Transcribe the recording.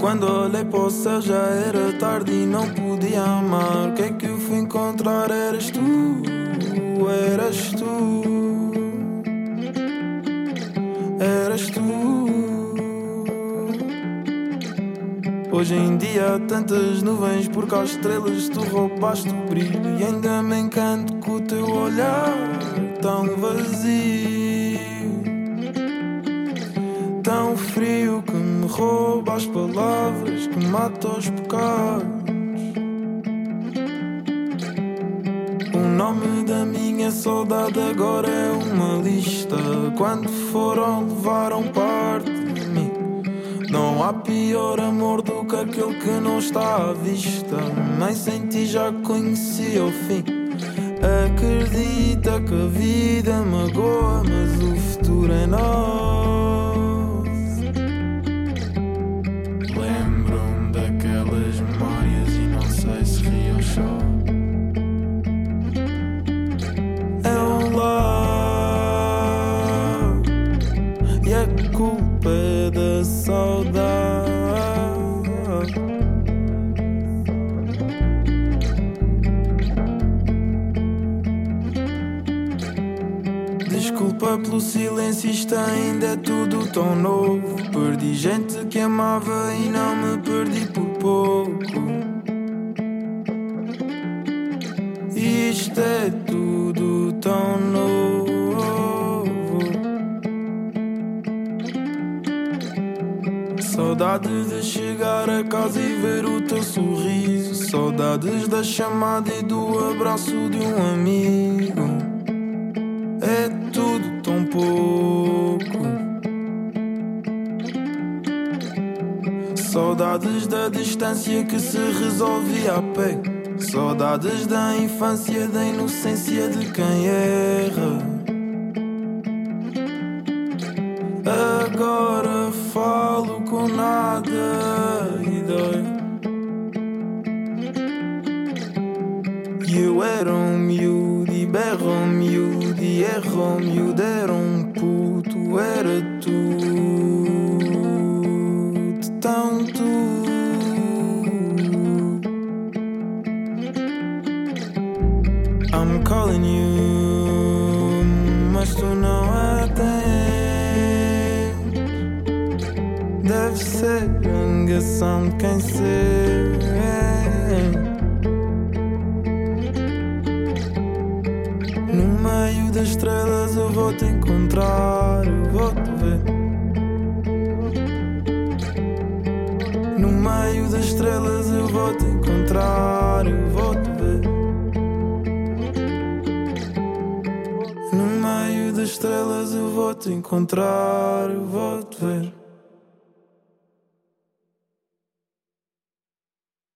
Quando olhei para o céu já era tarde e não podia amar. O que é que eu fui encontrar? Eras tu, eras tu, eras tu. Hoje em dia há tantas nuvens porque às estrelas tu roubaste o brilho. E ainda me encanto com o teu olhar tão vazio, tão frio, que me rouba as palavras, que mata os pecados. O nome da minha saudade agora é uma lista. Quando foram, levaram parte de mim. Não há pior amor do que aquele que não está à vista. Nem sem ti já conhecia o fim. Acredita que a vida magoa, mas o futuro é nosso. Lembro-me daquelas memórias e não sei se rio ou choro. É um lar e a culpa é da saudade. Desculpa pelo silêncio, isto ainda é tudo tão novo. Perdi gente que amava e não me perdi por pouco. Isto é tudo tão novo. Saudades de chegar a casa e ver o teu sorriso. Saudades da chamada e do abraço de um amigo. É tudo tão pouco. Saudades da distância que se resolvia a pé. Saudades da infância, da inocência de quem erra. Agora falo com nada e dói. E eu era um miúdo e berro um miúdo e erro um miúdo, era um puto, era tudo tão tudo. I'm calling you, mas tu não atendes. Deve ser negação de quem sei. No meio das estrelas eu vou te encontrar, eu vou te ver. No meio das estrelas eu vou te encontrar, eu vou te ver. No meio das estrelas eu vou te encontrar, eu vou te ver.